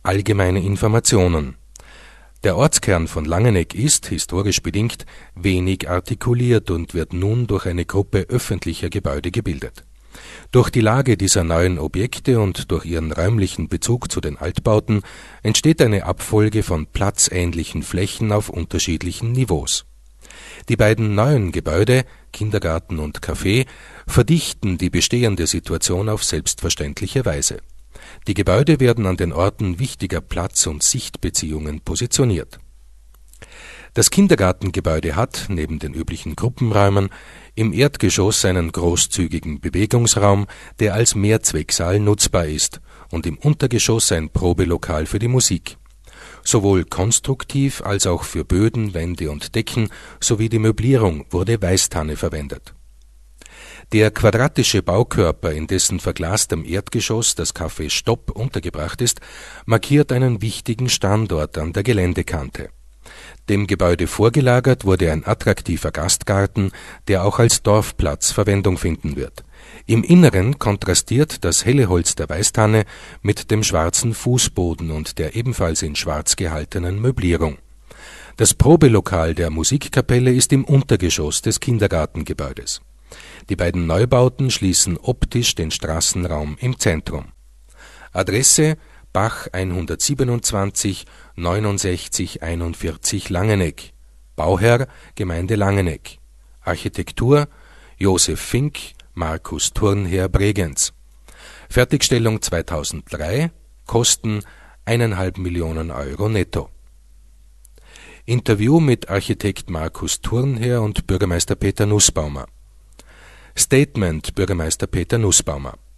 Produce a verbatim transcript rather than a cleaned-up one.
Allgemeine Informationen. Der Ortskern von Langeneck ist, historisch bedingt, wenig artikuliert und wird nun durch eine Gruppe öffentlicher Gebäude gebildet. Durch die Lage dieser neuen Objekte und durch ihren räumlichen Bezug zu den Altbauten entsteht eine Abfolge von platzähnlichen Flächen auf unterschiedlichen Niveaus. Die beiden neuen Gebäude, Kindergarten und Café, verdichten die bestehende Situation auf selbstverständliche Weise. Die Gebäude werden an den Orten wichtiger Platz- und Sichtbeziehungen positioniert. Das Kindergartengebäude hat, neben den üblichen Gruppenräumen, im Erdgeschoss einen großzügigen Bewegungsraum, der als Mehrzwecksaal nutzbar ist, und im Untergeschoss ein Probelokal für die Musik. Sowohl konstruktiv als auch für Böden, Wände und Decken sowie die Möblierung wurde Weißtanne verwendet. Der quadratische Baukörper, in dessen verglastem Erdgeschoss das Café Stopp untergebracht ist, markiert einen wichtigen Standort an der Geländekante. Dem Gebäude vorgelagert wurde ein attraktiver Gastgarten, der auch als Dorfplatz Verwendung finden wird. Im Inneren kontrastiert das helle Holz der Weißtanne mit dem schwarzen Fußboden und der ebenfalls in Schwarz gehaltenen Möblierung. Das Probelokal der Musikkapelle ist im Untergeschoss des Kindergartengebäudes. Die beiden Neubauten schließen optisch den Straßenraum im Zentrum. Adresse: Bach hundertsiebenundzwanzig neunundsechzig einundvierzig Langeneck. Bauherr: Gemeinde Langeneck. Architektur: Josef Fink, Markus Thurnherr, Bregenz. Fertigstellung zweitausenddrei. Kosten eineinhalb Millionen Euro netto. Interview mit Architekt Markus Thurnherr und Bürgermeister Peter Nussbaumer. Statement Bürgermeister Peter Nussbaumer.